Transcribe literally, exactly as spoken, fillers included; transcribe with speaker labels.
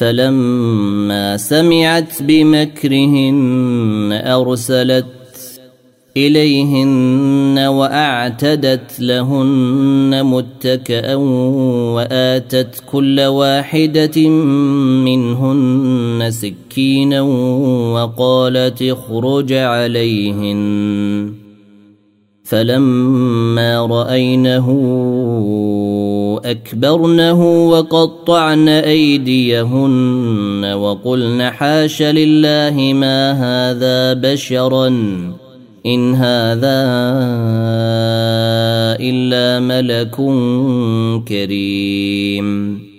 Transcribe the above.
Speaker 1: فلما سمعت بمكرهن أرسلت إليهن وأعتدت لهن متكئا وآتت كل واحدة منهن سكينا وقالت اخرج عليهن فلما رأينه أكبرنه وقطعن أيديهن وقلن حاش لله ما هذا بشرا إن هذا إلا ملك كريم.